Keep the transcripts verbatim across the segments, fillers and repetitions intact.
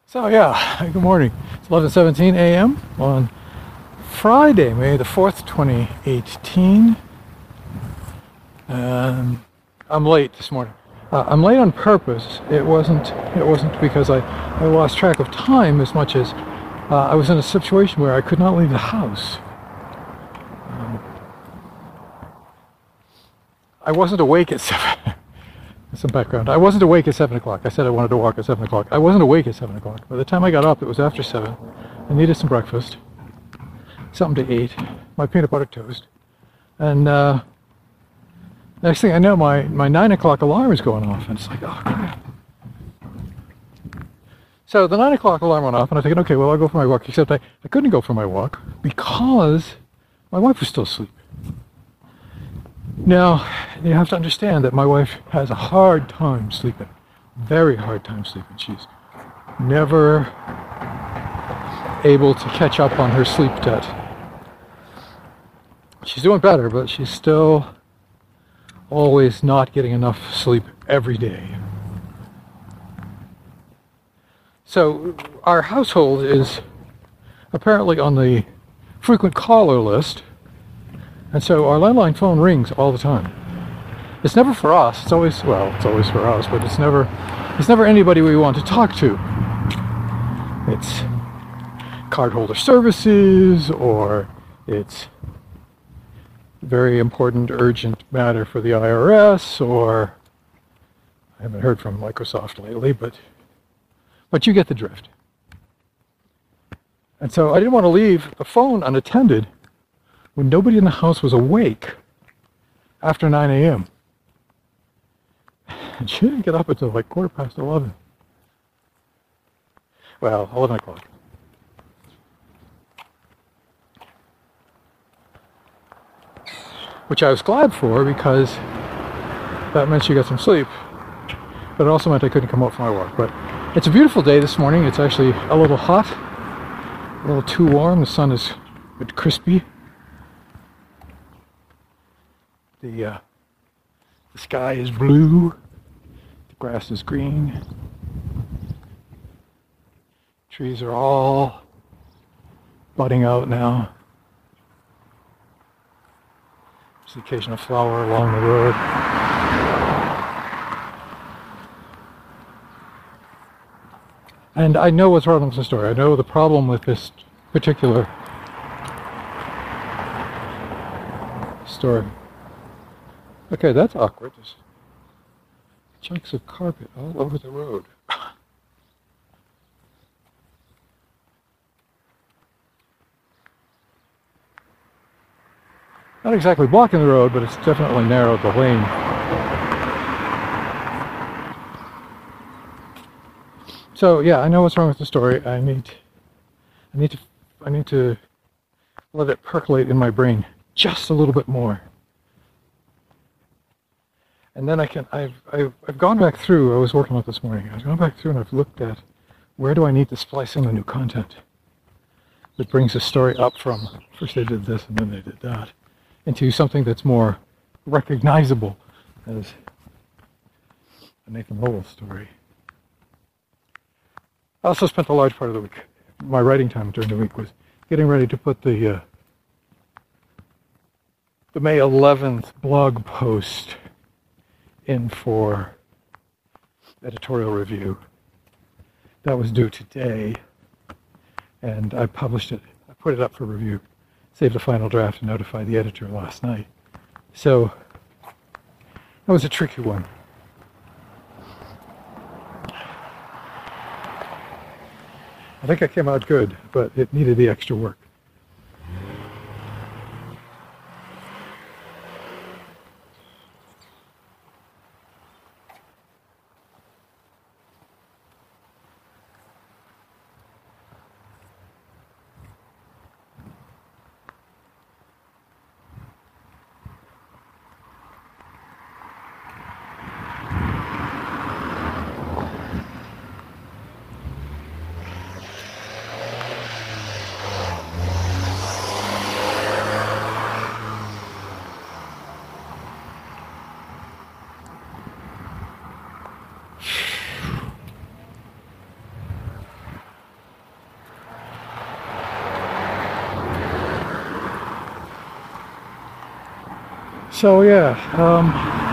So yeah, good morning. It's eleven seventeen a m on Friday, May the fourth, twenty eighteen. Um, I'm late this morning. Uh, I'm late on purpose. It wasn't. It wasn't because I, I lost track of time as much as uh, I was in a situation where I could not leave the house. Um, I wasn't awake at seven. Some background. I wasn't awake at seven o'clock. I said I wanted to walk at seven o'clock. I wasn't awake at seven o'clock. By the time I got up, it was after seven. I needed some breakfast, something to eat, my peanut butter toast, and uh, next thing I know, my my nine o'clock alarm is going off, and it's like, oh crap. So the nine o'clock alarm went off, and I thinking, okay, well I'll go for my walk. Except I I couldn't go for my walk because my wife was still asleep. Now, you have to understand that my wife has a hard time sleeping. Very hard time sleeping. She's never able to catch up on her sleep debt. She's doing better, but she's still always not getting enough sleep every day. So, our household is apparently on the frequent caller list. And so our landline phone rings all the time. It's never for us. It's always, well, it's always for us, but it's never, it's never anybody we want to talk to. It's cardholder services, or it's very important, urgent matter for the I R S, or I haven't heard from Microsoft lately, but, but you get the drift. And so I didn't want to leave the phone unattended when nobody in the house was awake after nine a m And she didn't get up until like quarter past eleven. Well, eleven o'clock. Which I was glad for, because that meant she got some sleep. But it also meant I couldn't come out for my walk. But it's a beautiful day this morning. It's actually a little hot, a little too warm. The sun is a bit crispy. The, uh, the sky is blue, the grass is green, trees are all budding out now. There's the occasional flower along the road. And I know what's wrong with the story. I know the problem with this particular story. Okay, that's awkward. There's chunks of carpet all over the road. Not exactly blocking the road, but it's definitely narrowed the lane. So yeah, I know what's wrong with the story. I need, I need to, I need to let it percolate in my brain just a little bit more. And then I can, I've, I've, I've gone back through, I was working on it this morning, I've gone back through and I've looked at where do I need to splice in the new content that brings the story up from, first they did this and then they did that, into something that's more recognizable as a Nathan Lowell story. I also spent a large part of the week, my writing time during the week was getting ready to put the, uh, the May eleventh blog post in for editorial review. That was due today, and I published it. I put it up for review, saved a final draft, and notified the editor last night. So that was a tricky one. I think I came out good, but it needed the extra work. So yeah, um,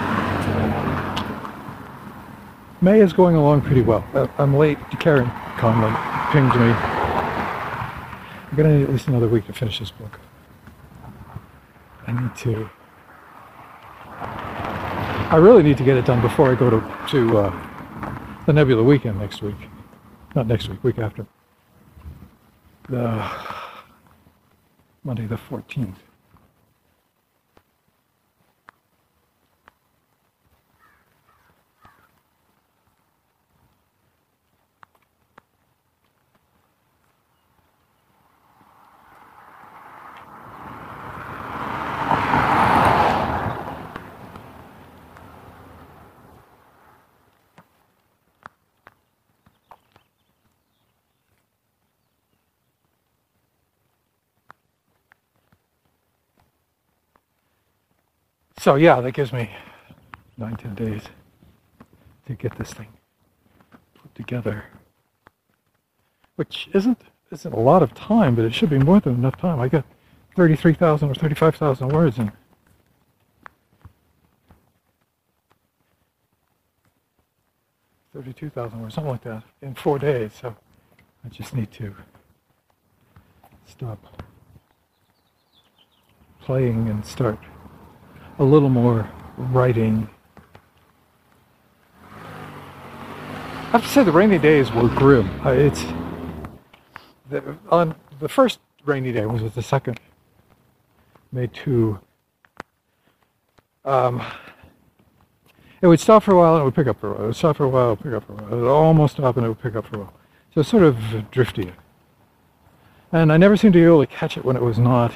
May is going along pretty well. I'm late. Karen Conlon pinged me. I'm gonna need at least another week to finish this book. I need to. I really need to get it done before I go to to uh, the Nebula weekend next week. Not next week, week after. The Monday the fourteenth. So yeah, that gives me nine, ten days to get this thing put together, which isn't isn't a lot of time, but it should be more than enough time. I got thirty-three thousand or thirty-five thousand words in thirty-two thousand words, something like that, in four days. So I just need to stop playing and start a little more writing. I have to say the rainy days were grim. Uh, it's the, on the first rainy day, which was the second, May second. Um, it would stop for a while and it would pick up for a while. It would stop for a while, pick up for a while. It would almost stop and it would pick up for a while. So it's sort of drifty. And I never seemed to be able to catch it when it was not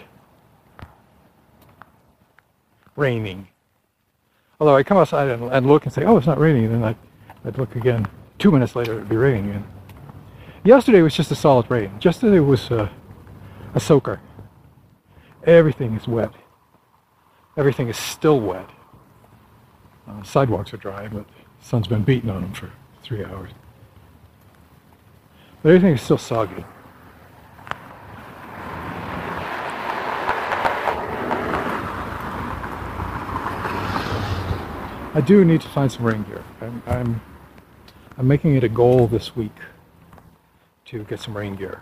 raining. Although I'd come outside and, and look and say, oh, it's not raining, and then I'd, I'd look again. Two minutes later, it'd be raining again. Yesterday was just a solid rain. Yesterday was uh, a soaker. Everything is wet. Everything is still wet. Uh, sidewalks are dry, but the sun's been beating on them for three hours. But everything is still soggy. I do need to find some rain gear. I'm, I'm, I'm making it a goal this week to get some rain gear.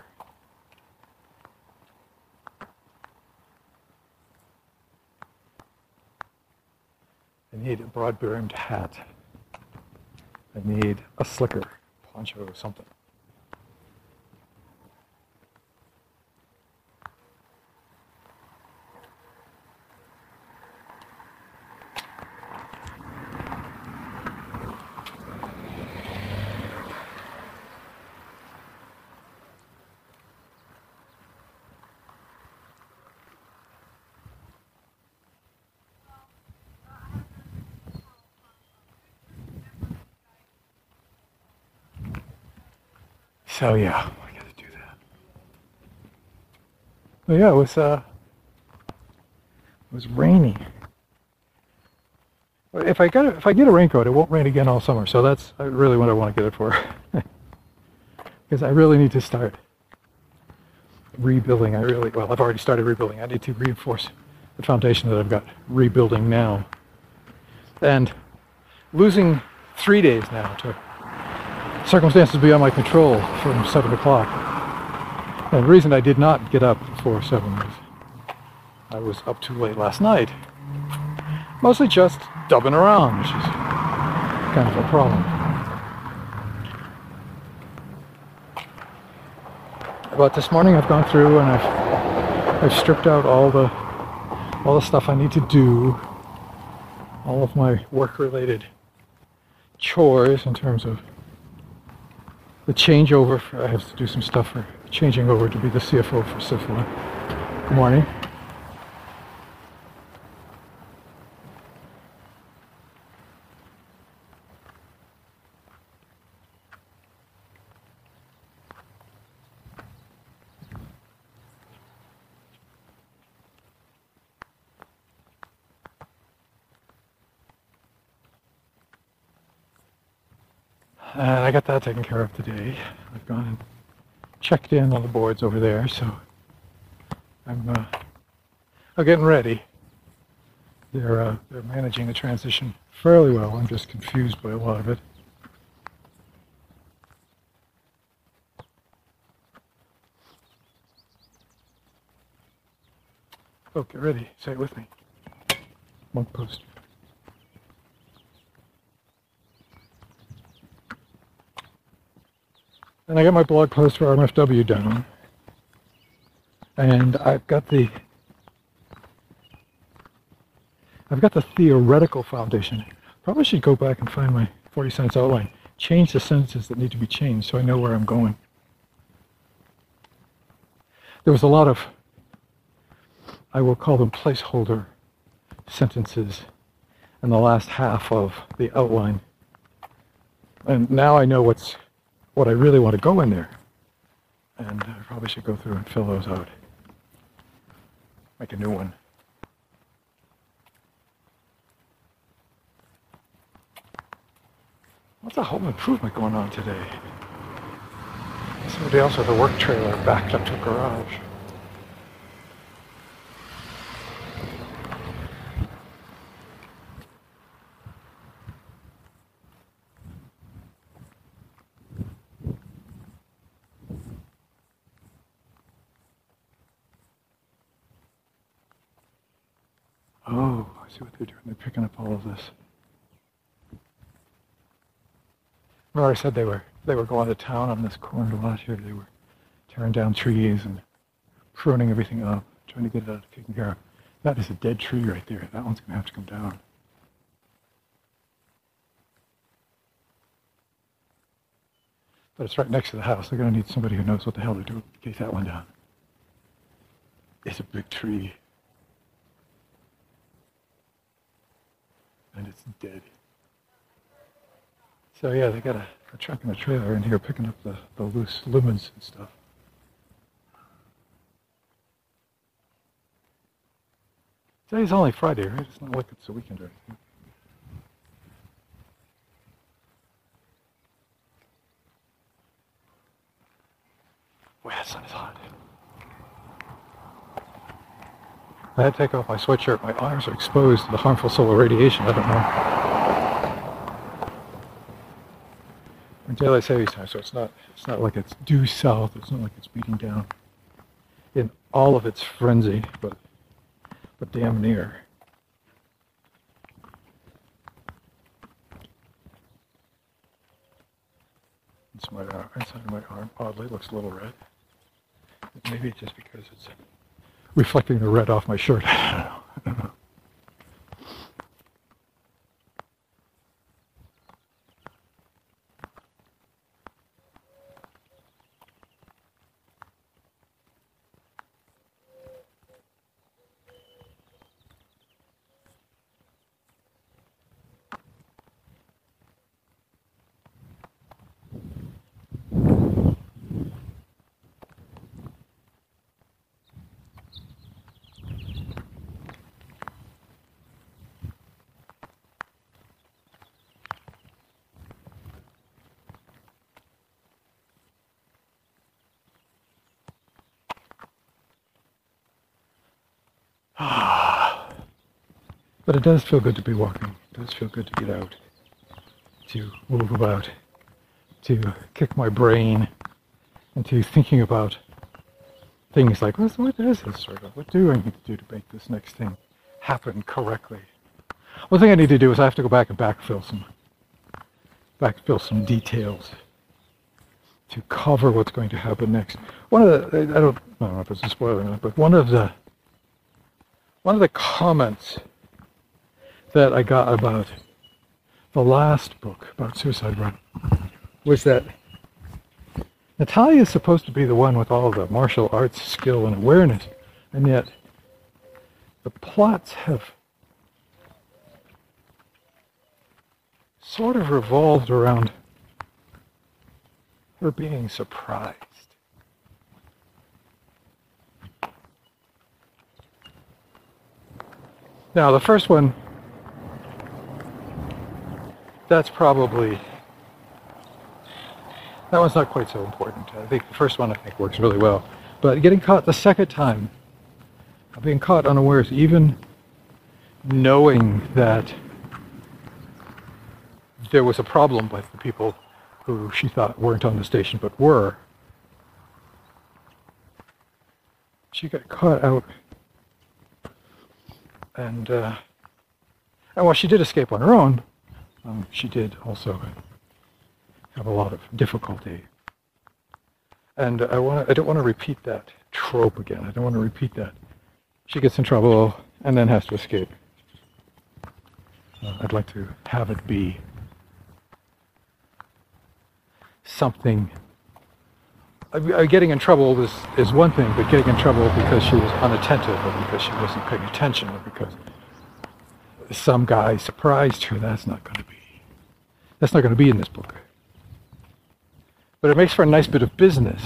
I need a broad-brimmed hat. I need a slicker, poncho, or something. So yeah, I gotta do that. But yeah, it was uh, it was rainy. If I got a, if I get a raincoat, it won't rain again all summer. So that's really what I want to get it for, because I really need to start rebuilding. I really well, I've already started rebuilding. I need to reinforce the foundation that I've got rebuilding now, and losing three days now to circumstances beyond my control from seven o'clock. And the reason I did not get up before seven was I was up too late last night. Mostly just dubbing around, which is kind of a problem. But this morning I've gone through and I've I've stripped out all the all the stuff I need to do, all of my work-related chores in terms of the changeover. For, I have to do some stuff for changing over to be the C F O for Syphilis. Good morning. And I got that taken care of today. I've gone and checked in on the boards over there, so I'm, uh, I'm getting ready they're uh, they're managing the transition fairly well. I'm just confused by a lot of it. Oh, get ready. Say it with me. Monk post. And I got my blog post for R M F W down. And I've got the I've got the theoretical foundation. Probably should go back and find my forty sentence outline. Change the sentences that need to be changed so I know where I'm going. There was a lot of, I will call them placeholder sentences in the last half of the outline. And now I know what's what I really want to go in there. And I probably should go through and fill those out. Make a new one. What's a home improvement going on today? Somebody else with a work trailer backed up to a garage. Oh, I see what they're doing. They're picking up all of this. Remember I said they were they were going to town on this corner lot here. They were tearing down trees and pruning everything up, trying to get it out taken care of. That is a dead tree right there. That one's going to have to come down. But it's right next to the house. They're going to need somebody who knows what the hell they're doing to take that one down. It's a big tree. And it's dead. So yeah, they got a, a truck and a trailer in here picking up the, the loose lumens and stuff. Today's only Friday, right? It's not like it's a weekend or anything. Boy, that sun is hot. I had to take off my sweatshirt. My arms are exposed to the harmful solar radiation. I don't know. We're in daylight savings time, so it's not it's not like it's due south. It's not like it's beating down in all of its frenzy, but but damn near. It's my uh, inside of my arm oddly looks a little red. Maybe it's just because it's reflecting the red off my shirt. I don't know. I don't know. But it does feel good to be walking. It does feel good to get out, to move about, to kick my brain into thinking about things like, what, what is this sort of? What do I need to do to make this next thing happen correctly? One thing I need to do is I have to go back and backfill some, backfill some details to cover what's going to happen next. One of the, I don't, I don't know if it's a spoiler or not, but one of the, one of the comments that I got about the last book, about Suicide Run, was that Natalia is supposed to be the one with all the martial arts skill and awareness, and yet the plots have sort of revolved around her being surprised. Now, the first one, that's probably, that one's not quite so important. I think the first one, I think, works really well. But getting caught the second time, being caught unawares, even knowing that there was a problem with the people who she thought weren't on the station but were, she got caught out. And, uh, and while she did escape on her own, um, she did also have a lot of difficulty. And I want I don't want to repeat that trope again. I don't want to repeat that. She gets in trouble and then has to escape. Uh, I'd like to have it be something. Uh, getting in trouble is, is one thing, but getting in trouble because she was unattentive, or because she wasn't paying attention, or because some guy surprised her, that's not going to be. That's not going to be in this book. But it makes for a nice bit of business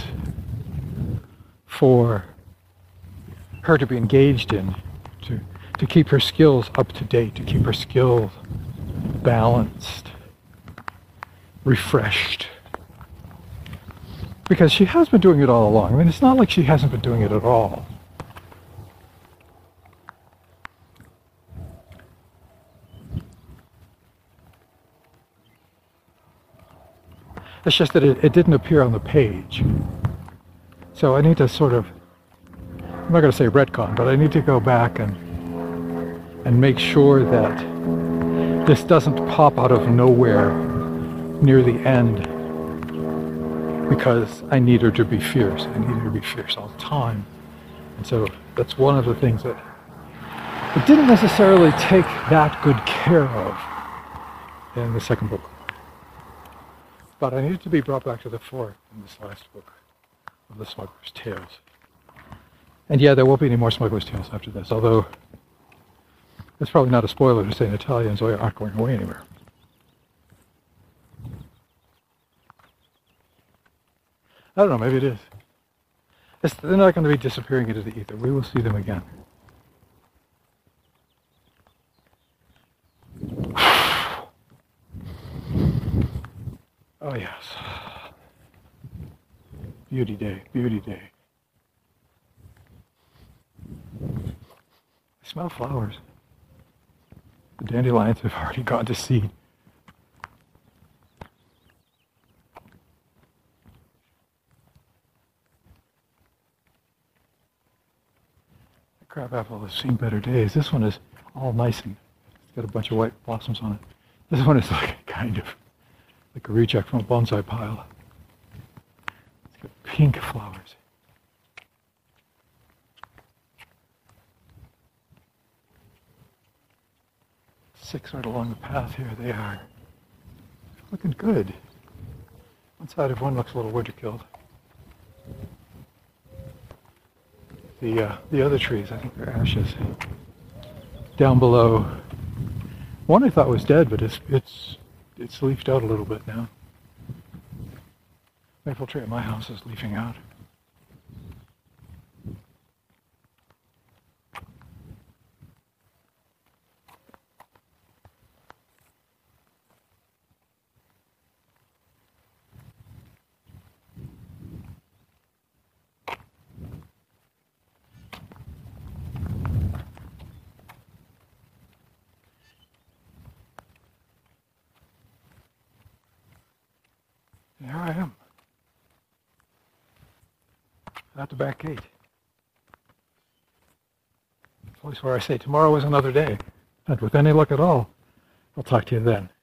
for her to be engaged in, to, to keep her skills up to date, to keep her skills balanced, refreshed. Because she has been doing it all along. I mean, it's not like she hasn't been doing it at all. It's just that it, it didn't appear on the page. So I need to sort of, I'm not going to say retcon, but I need to go back and and make sure that this doesn't pop out of nowhere near the end, because I need her to be fierce. I need her to be fierce all the time. And so that's one of the things that it didn't necessarily take that good care of in the second book. But I needed to be brought back to the fore in this last book of The Smuggler's Tales. And yeah, there won't be any more Smuggler's Tales after this, although it's probably not a spoiler to say Natalia and Zoya aren't going away anywhere. I don't know, maybe it is. It's, they're not going to be disappearing into the ether. We will see them again. Oh yes. Beauty day, beauty day. I smell flowers. The dandelions have already gone to seed. The crabapple has seen better days. This one is all nice and it's got a bunch of white blossoms on it. This one is like kind of like a reject from a bonsai pile. It's got pink flowers. Six right along the path here. They are looking good. One side of one looks a little winter killed. The uh, the other trees, I think they're ashes. Down below, one I thought was dead, but it's it's it's leafed out a little bit now. Maple tree at my house is leafing out. Here I am, at the back gate. The place where I say tomorrow is another day. And with any luck at all, I'll talk to you then.